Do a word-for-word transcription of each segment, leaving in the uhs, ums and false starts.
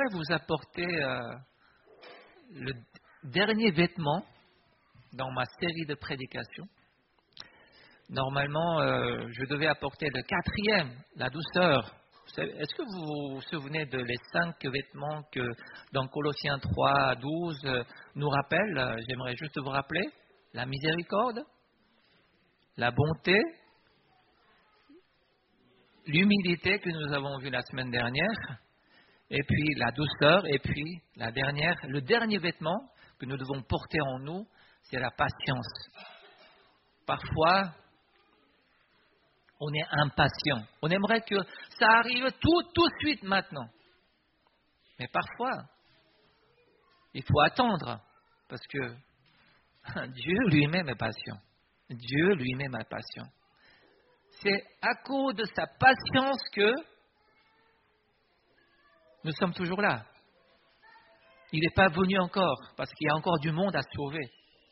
j'aimerais vous apporter euh, le dernier vêtement dans ma série de prédications. Normalement, euh, je devais apporter le quatrième, la douceur. Est-ce que vous vous souvenez de les cinq vêtements que dans Colossiens trois, douze euh, nous rappelle? J'aimerais juste vous rappeler la miséricorde, la bonté, l'humilité que nous avons vu la semaine dernière, et puis la douceur, et puis la dernière, le dernier vêtement que nous devons porter en nous, c'est la patience. Parfois, on est impatient. On aimerait que ça arrive tout, tout de suite maintenant. Mais parfois, il faut attendre, parce que Dieu lui-même est patient. Dieu lui-même est patient. C'est à cause de sa patience que nous sommes toujours là. Il n'est pas venu encore, parce qu'il y a encore du monde à sauver.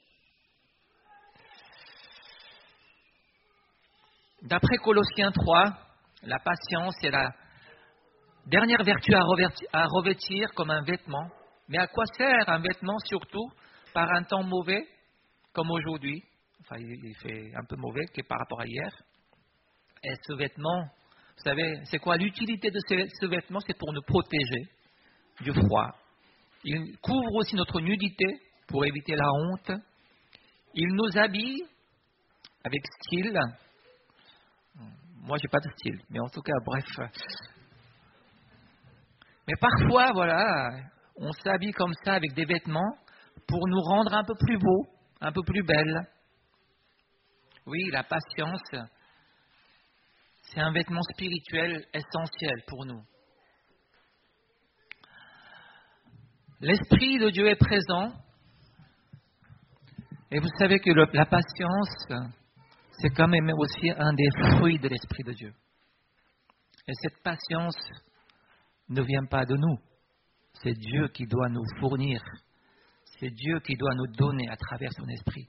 D'après Colossiens trois, la patience est la dernière vertu à revêtir, à revêtir comme un vêtement. Mais à quoi sert un vêtement, surtout par un temps mauvais, comme aujourd'hui? Enfin, il fait un peu mauvais par rapport à hier. Et ce vêtement, vous savez, c'est quoi l'utilité de ce, ce vêtement? C'est pour nous protéger du froid. Il couvre aussi notre nudité pour éviter la honte. Il nous habille avec style. Moi, j'ai pas de style, mais en tout cas, bref. Mais parfois, voilà, on s'habille comme ça avec des vêtements pour nous rendre un peu plus beaux, un peu plus belles. Oui, la patience, c'est un vêtement spirituel essentiel pour nous. L'Esprit de Dieu est présent. Et vous savez que le, la patience, c'est quand même aussi un des fruits de l'Esprit de Dieu. Et cette patience ne vient pas de nous. C'est Dieu qui doit nous fournir. C'est Dieu qui doit nous donner à travers son Esprit.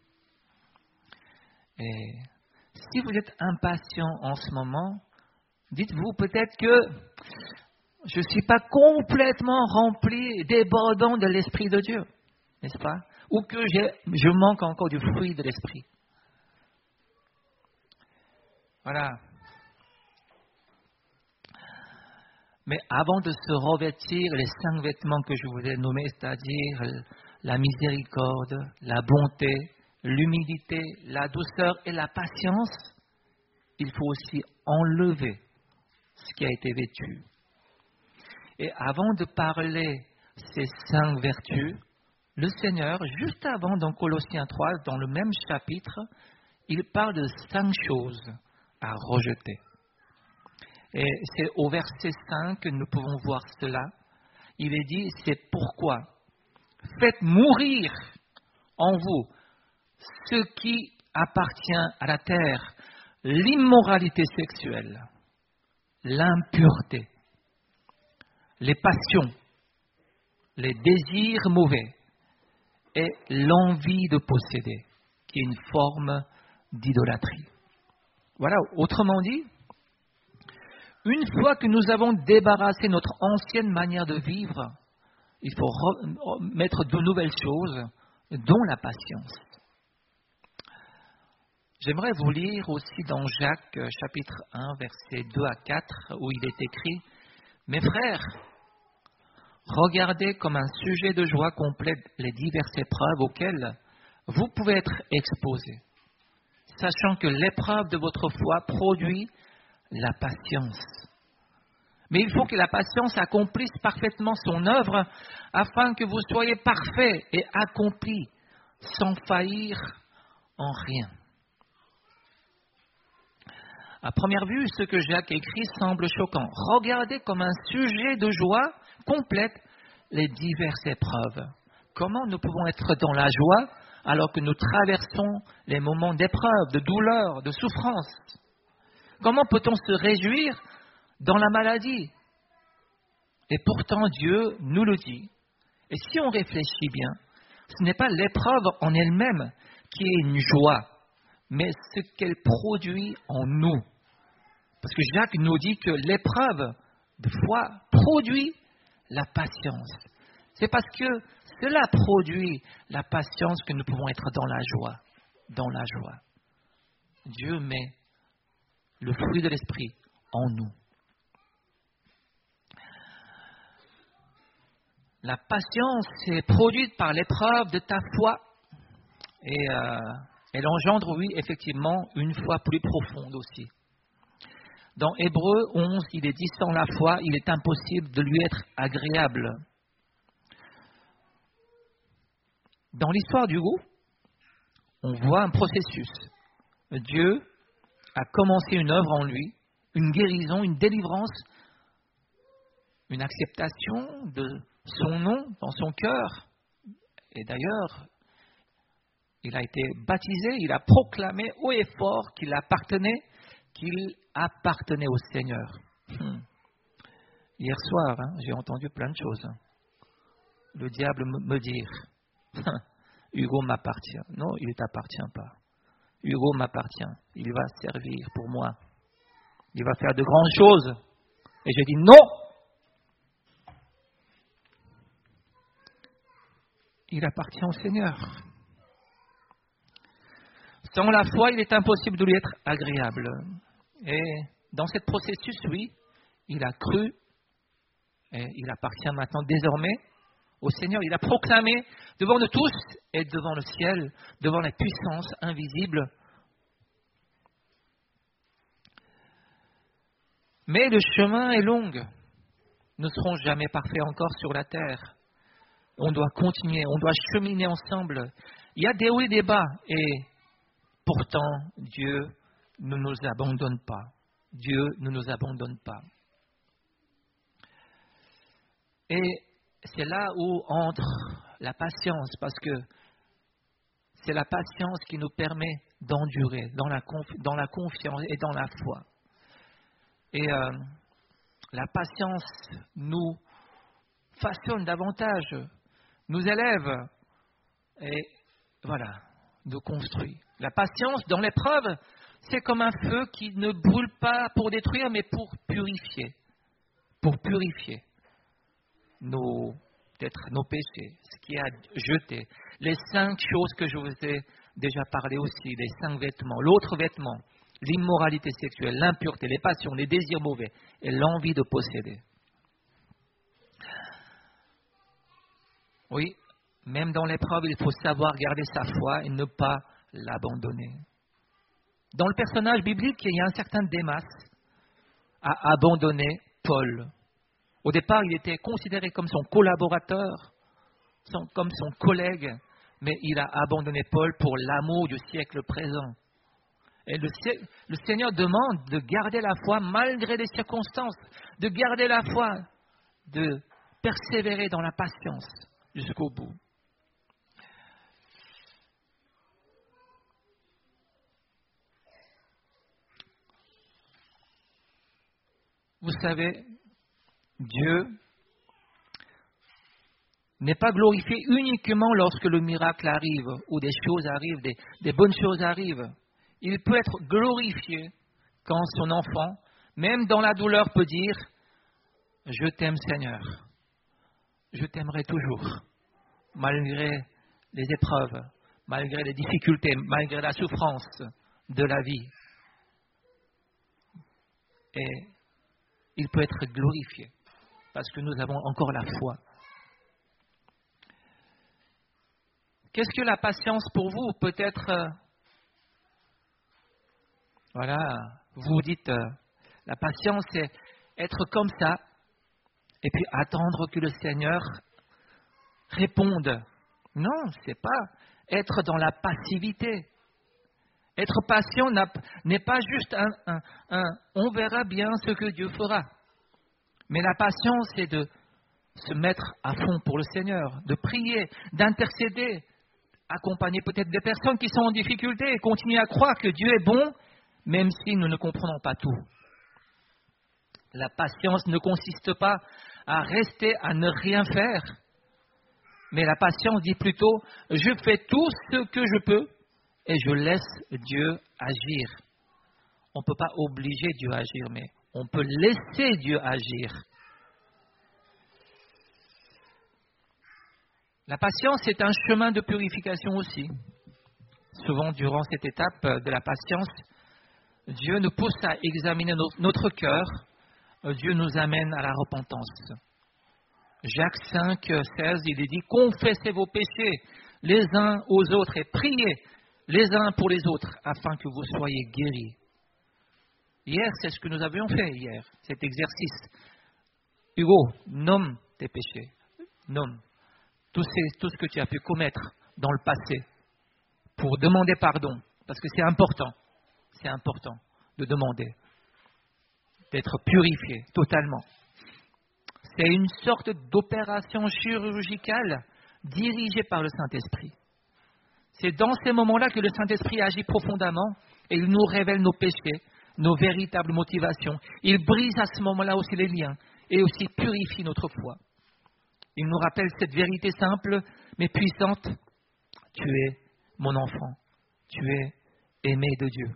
Et si vous êtes impatient en ce moment, dites-vous peut-être que je ne suis pas complètement rempli, débordant de l'Esprit de Dieu, n'est-ce pas? Ou que j'ai, je manque encore du fruit de l'Esprit. Voilà. Mais avant de se revêtir les cinq vêtements que je vous ai nommés, c'est-à-dire la miséricorde, la bonté, l'humilité, la douceur et la patience, il faut aussi enlever ce qui a été vêtu. Et avant de parler ces cinq vertus, le Seigneur, juste avant dans Colossiens trois, dans le même chapitre, il parle de cinq choses à rejeter. Et c'est au verset cinq que nous pouvons voir cela. Il est dit, c'est pourquoi faites mourir en vous ce qui appartient à la terre, l'immoralité sexuelle, l'impureté, les passions, les désirs mauvais et l'envie de posséder, qui est une forme d'idolâtrie. Voilà, autrement dit, une fois que nous avons débarrassé notre ancienne manière de vivre, il faut mettre de nouvelles choses, dont la patience. J'aimerais vous lire aussi dans Jacques, chapitre un, versets deux à quatre, où il est écrit « Mes frères, regardez comme un sujet de joie complète les diverses épreuves auxquelles vous pouvez être exposés, sachant que l'épreuve de votre foi produit la patience. Mais il faut que la patience accomplisse parfaitement son œuvre afin que vous soyez parfaits et accomplis sans faillir en rien. » À première vue, ce que Jacques écrit semble choquant. Regardez comme un sujet de joie complète les diverses épreuves. Comment nous pouvons être dans la joie alors que nous traversons les moments d'épreuve, de douleur, de souffrance? Comment peut-on se réjouir dans la maladie? Et pourtant Dieu nous le dit. Et si on réfléchit bien, ce n'est pas l'épreuve en elle-même qui est une joie, mais ce qu'elle produit en nous. Parce que Jacques nous dit que l'épreuve de foi produit la patience. C'est parce que cela produit la patience que nous pouvons être dans la joie. Dans la joie. Dieu met le fruit de l'esprit en nous. La patience est produite par l'épreuve de ta foi et euh, elle engendre, oui, effectivement, une foi plus profonde aussi. Dans Hébreux onze, il est dit, sans la foi, il est impossible de lui être agréable. Dans l'histoire du goût, on voit un processus. Dieu a commencé une œuvre en lui, une guérison, une délivrance, une acceptation de son nom dans son cœur. Et d'ailleurs, il a été baptisé, il a proclamé haut et fort qu'il appartenait, qu'il appartenait au Seigneur. Hum. Hier soir, hein, j'ai entendu plein de choses. Le diable me dire, Hugo m'appartient. Non, il ne t'appartient pas. Hugo m'appartient. Il va servir pour moi. Il va faire de grandes choses. Et je dis non. Il appartient au Seigneur. Sans la foi, il est impossible de lui être agréable. Et dans ce processus, oui, il a cru et il appartient maintenant désormais au Seigneur. Il a proclamé devant nous tous et devant le ciel, devant la puissance invisible. Mais le chemin est long. Nous ne serons jamais parfaits encore sur la terre. On doit continuer, on doit cheminer ensemble. Il y a des hauts et des bas et pourtant Dieu ne nous abandonne pas. Dieu ne nous abandonne pas. Et c'est là où entre la patience, parce que c'est la patience qui nous permet d'endurer dans la, confi- dans la confiance et dans la foi. Et euh, la patience nous façonne davantage, nous élève et voilà, nous construit. La patience dans l'épreuve, c'est comme un feu qui ne brûle pas pour détruire, mais pour purifier, pour purifier nos, peut-être nos péchés, ce qui est à jeter. Les cinq choses que je vous ai déjà parlé aussi, les cinq vêtements. L'autre vêtement, l'immoralité sexuelle, l'impureté, les passions, les désirs mauvais et l'envie de posséder. Oui, même dans l'épreuve, il faut savoir garder sa foi et ne pas l'abandonner. Dans le personnage biblique, il y a un certain Démas a abandonné Paul. Au départ, il était considéré comme son collaborateur, son, comme son collègue, mais il a abandonné Paul pour l'amour du siècle présent. Et le, le Seigneur demande de garder la foi malgré les circonstances, de garder la foi, de persévérer dans la patience jusqu'au bout. Vous savez, Dieu n'est pas glorifié uniquement lorsque le miracle arrive ou des choses arrivent, des, des bonnes choses arrivent. Il peut être glorifié quand son enfant, même dans la douleur, peut dire « Je t'aime Seigneur, je t'aimerai toujours, malgré les épreuves, malgré les difficultés, malgré la souffrance de la vie. » Et il peut être glorifié parce que nous avons encore la foi. Qu'est-ce que la patience pour vous? Peut-être, euh, voilà, vous dites, euh, la patience, c'est être comme ça et puis attendre que le Seigneur réponde. Non, c'est pas être dans la passivité. Être patient n'est pas juste un, un, un « on verra bien ce que Dieu fera ». Mais la patience, c'est de se mettre à fond pour le Seigneur, de prier, d'intercéder, accompagner peut-être des personnes qui sont en difficulté et continuer à croire que Dieu est bon, même si nous ne comprenons pas tout. La patience ne consiste pas à rester à ne rien faire, mais la patience dit plutôt « je fais tout ce que je peux et je laisse Dieu agir ». On ne peut pas obliger Dieu à agir, mais on peut laisser Dieu agir. La patience est un chemin de purification aussi. Souvent, durant cette étape de la patience, Dieu nous pousse à examiner notre cœur. Dieu nous amène à la repentance. Jacques cinq, seize, il est dit « Confessez vos péchés les uns aux autres et priez les uns pour les autres afin que vous soyez guéris. » Hier, c'est ce que nous avions fait hier, cet exercice. Hugo, nomme tes péchés. Nomme tout, ces, tout ce que tu as pu commettre dans le passé pour demander pardon. Parce que c'est important. C'est important de demander, d'être purifié totalement. C'est une sorte d'opération chirurgicale dirigée par le Saint-Esprit. C'est dans ces moments-là que le Saint-Esprit agit profondément et il nous révèle nos péchés, nos véritables motivations. Il brise à ce moment-là aussi les liens et aussi purifie notre foi. Il nous rappelle cette vérité simple mais puissante. Tu es mon enfant. Tu es aimé de Dieu.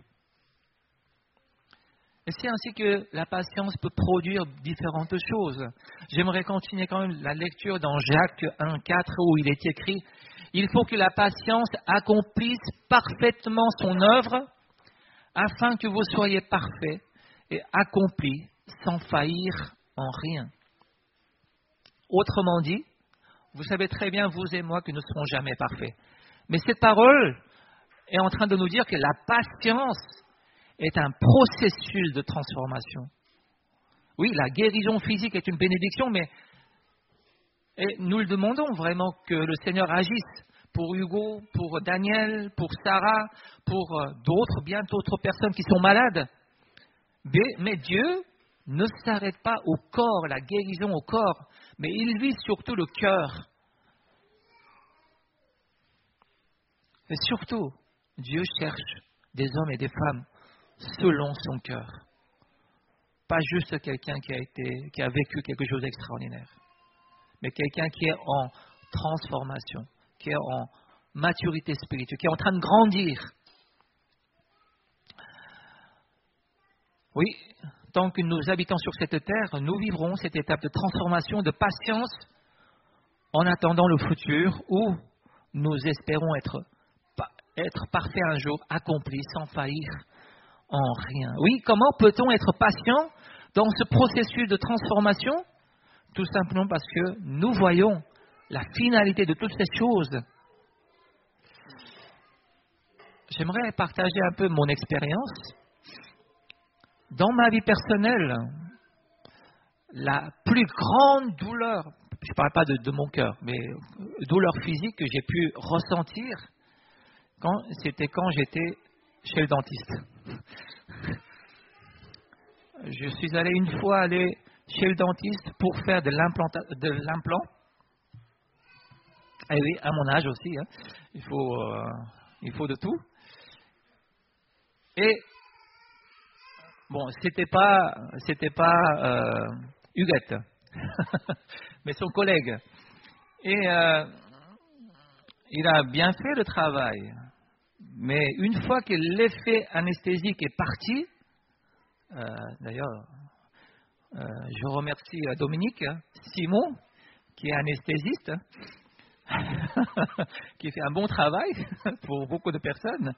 Et c'est ainsi que la patience peut produire différentes choses. J'aimerais continuer quand même la lecture dans Jacques un, quatre où il est écrit « Il faut que la patience accomplisse parfaitement son œuvre afin que vous soyez parfaits et accomplis sans faillir en rien. » Autrement dit, vous savez très bien, vous et moi, que nous ne serons jamais parfaits. Mais cette parole est en train de nous dire que la patience est un processus de transformation. Oui, la guérison physique est une bénédiction, mais et nous le demandons vraiment que le Seigneur agisse pour Hugo, pour Daniel, pour Sarah, pour d'autres, bien d'autres personnes qui sont malades. Mais, mais Dieu ne s'arrête pas au corps, la guérison au corps, mais il vise surtout le cœur. Et surtout, Dieu cherche des hommes et des femmes selon son cœur. Pas juste quelqu'un qui a été, qui a vécu quelque chose d'extraordinaire, mais quelqu'un qui est en transformation, qui est en maturité spirituelle, qui est en train de grandir. Oui, tant que nous habitons sur cette terre, nous vivrons cette étape de transformation, de patience, en attendant le futur où nous espérons être, être parfaits un jour, accomplis, sans faillir en rien. Oui, comment peut-on être patient dans ce processus de transformation? Tout simplement parce que nous voyons la finalité de toutes ces choses. J'aimerais partager un peu mon expérience. Dans ma vie personnelle, la plus grande douleur, je ne parle pas de, de mon cœur, mais douleur physique que j'ai pu ressentir, quand, c'était quand j'étais chez le dentiste. Je suis allé une fois aller chez le dentiste pour faire de, de l'implant. Et oui, à mon âge aussi, hein. il, faut, euh, il faut de tout. Et bon, c'était pas, c'était pas euh, Huguette, mais son collègue. Et euh, il a bien fait le travail. Mais une fois que l'effet anesthésique est parti, euh, d'ailleurs, euh, je remercie Dominique, Simon, qui est anesthésiste, qui fait un bon travail pour beaucoup de personnes.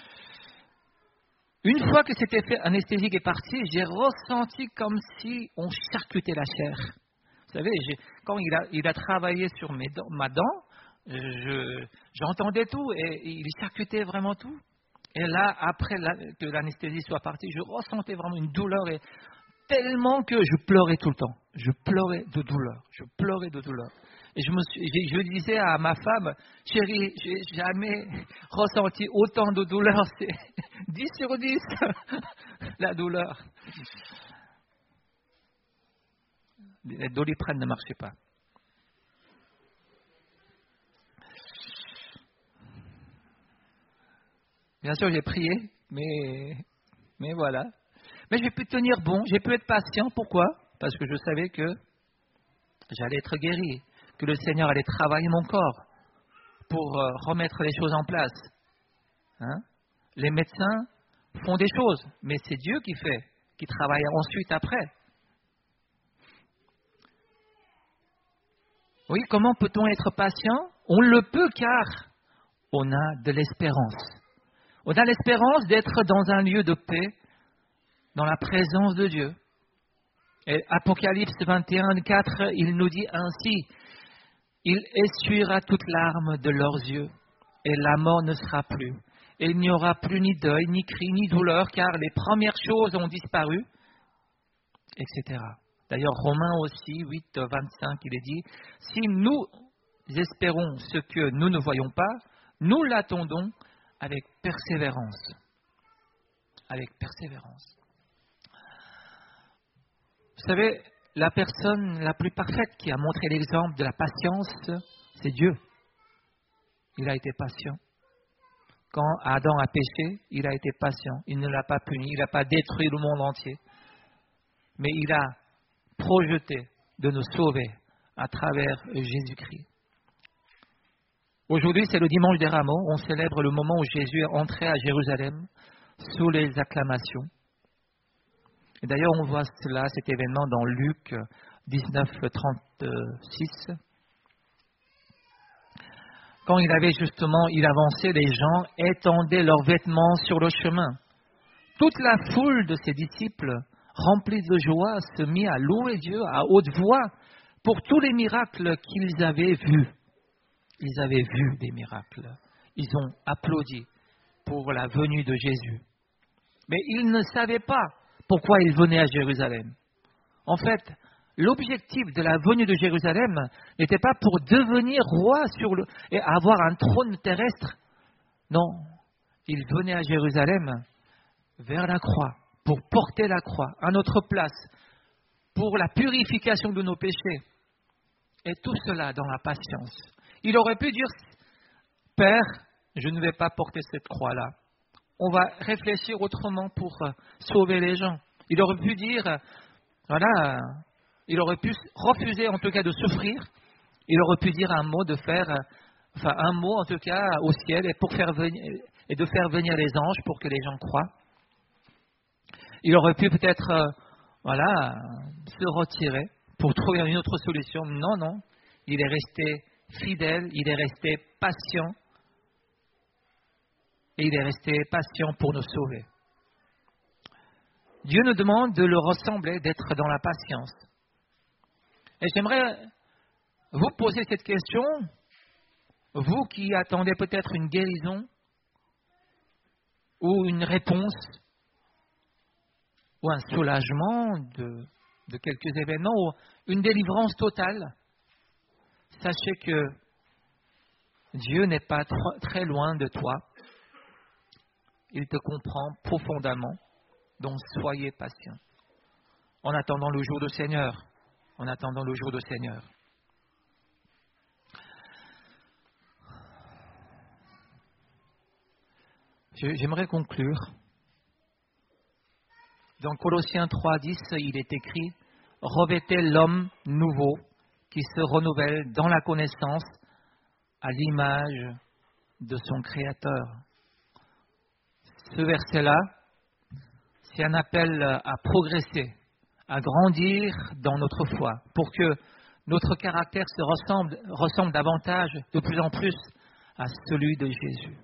Une fois que cet effet anesthésique est parti, j'ai ressenti comme si on charcutait la chair. Vous savez, j'ai, quand il a, il a travaillé sur mes dents, ma dent, Je, j'entendais tout et il charcutait vraiment tout. Et là, après la, que l'anesthésie soit partie, je ressentais vraiment une douleur et tellement que je pleurais tout le temps. Je pleurais de douleur. Je pleurais de douleur. Et je, me suis, je, je disais à ma femme, chérie, j'ai jamais ressenti autant de douleur. C'est dix sur dix, la douleur. Les Doliprane ne marchaient pas. Bien sûr, j'ai prié, mais, mais voilà. Mais j'ai pu tenir bon, j'ai pu être patient. Pourquoi? Parce que je savais que j'allais être guéri, que le Seigneur allait travailler mon corps pour euh, remettre les choses en place. Hein? Les médecins font des choses, mais c'est Dieu qui fait, qui travaille ensuite après. Oui, comment peut-on être patient? On le peut car on a de l'espérance. On a l'espérance d'être dans un lieu de paix, dans la présence de Dieu. Et Apocalypse vingt et un, quatre, il nous dit ainsi, « Il essuiera toute larme de leurs yeux, et la mort ne sera plus. Et il n'y aura plus ni deuil, ni cri, ni douleur, car les premières choses ont disparu, et cetera » D'ailleurs, Romains aussi, huit, vingt-cinq, il est dit, « Si nous espérons ce que nous ne voyons pas, nous l'attendons avec persévérance. » Avec persévérance. Vous savez, la personne la plus parfaite qui a montré l'exemple de la patience, c'est Dieu. Il a été patient. Quand Adam a péché, il a été patient. Il ne l'a pas puni, il n'a pas détruit le monde entier. Mais il a projeté de nous sauver à travers Jésus-Christ. Aujourd'hui, c'est le dimanche des Rameaux. On célèbre le moment où Jésus est entré à Jérusalem sous les acclamations. Et d'ailleurs, on voit cela, cet événement dans Luc dix-neuf, trente-six. Quand il avait justement, il avançait, les gens étendaient leurs vêtements sur le chemin. Toute la foule de ses disciples, remplis de joie, se mit à louer Dieu à haute voix pour tous les miracles qu'ils avaient vus. Ils avaient vu des miracles. Ils ont applaudi pour la venue de Jésus. Mais ils ne savaient pas pourquoi ils venaient à Jérusalem. En fait, l'objectif de la venue de Jérusalem n'était pas pour devenir roi sur le, et avoir un trône terrestre. Non, ils venaient à Jérusalem vers la croix, pour porter la croix à notre place, pour la purification de nos péchés. Et tout cela dans la patience. Il aurait pu dire, Père, je ne vais pas porter cette croix-là. On va réfléchir autrement pour sauver les gens. Il aurait pu dire, voilà, il aurait pu refuser en tout cas de souffrir. Il aurait pu dire un mot de faire, enfin un mot en tout cas au ciel et pour faire venir et de faire venir les anges pour que les gens croient. Il aurait pu peut-être, euh, voilà, se retirer pour trouver une autre solution. Non, non, il est resté fidèle, il est resté patient. Et il est resté patient pour nous sauver. Dieu nous demande de le ressembler, d'être dans la patience. Et j'aimerais vous poser cette question, vous qui attendez peut-être une guérison, ou une réponse, ou un soulagement de, de quelques événements, ou une délivrance totale. Sachez que Dieu n'est pas trop, très loin de toi. Il te comprend profondément, donc soyez patient. En attendant le jour du Seigneur, en attendant le jour du Seigneur. J'aimerais conclure. Dans Colossiens trois, dix, il est écrit « Revêtez l'homme nouveau qui se renouvelle dans la connaissance à l'image de son Créateur. » Ce verset-là, c'est un appel à progresser, à grandir dans notre foi, pour que notre caractère se ressemble, ressemble davantage, de plus en plus, à celui de Jésus.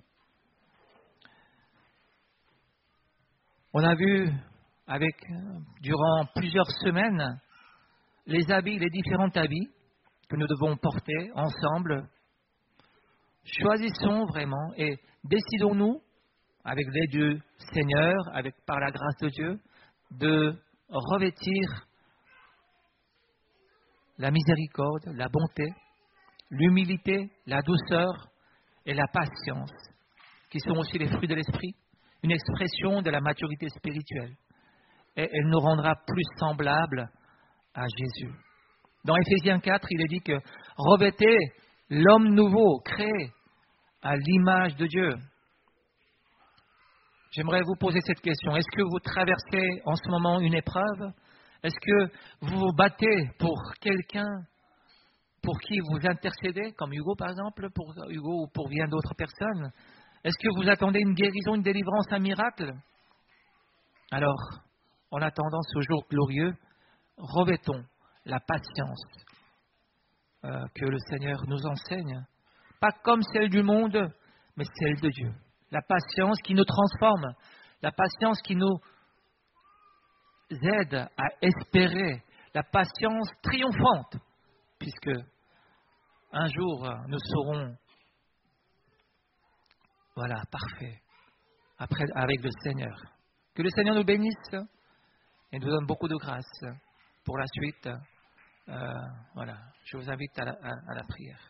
On a vu, avec, durant plusieurs semaines, les habits, les différents habits que nous devons porter ensemble. Choisissons vraiment et décidons-nous, avec l'aide du Seigneur, avec, par la grâce de Dieu, de revêtir la miséricorde, la bonté, l'humilité, la douceur et la patience, qui sont aussi les fruits de l'esprit, une expression de la maturité spirituelle. Et elle nous rendra plus semblables à Jésus. Dans Éphésiens quatre, il est dit que revêtez l'homme nouveau, créé à l'image de Dieu. J'aimerais vous poser cette question. Est-ce que vous traversez en ce moment une épreuve? Est-ce que vous vous battez pour quelqu'un pour qui vous intercédez, comme Hugo par exemple, pour Hugo ou pour bien d'autres personnes? Est-ce que vous attendez une guérison, une délivrance, un miracle? Alors, en attendant ce jour glorieux, revêtons la patience euh, que le Seigneur nous enseigne pas comme celle du monde, mais celle de Dieu. La patience qui nous transforme, la patience qui nous aide à espérer, la patience triomphante, puisque un jour nous serons, voilà, parfaits, après, avec le Seigneur. Que le Seigneur nous bénisse et nous donne beaucoup de grâce pour la suite. Euh, voilà, je vous invite à la, à, à la prière.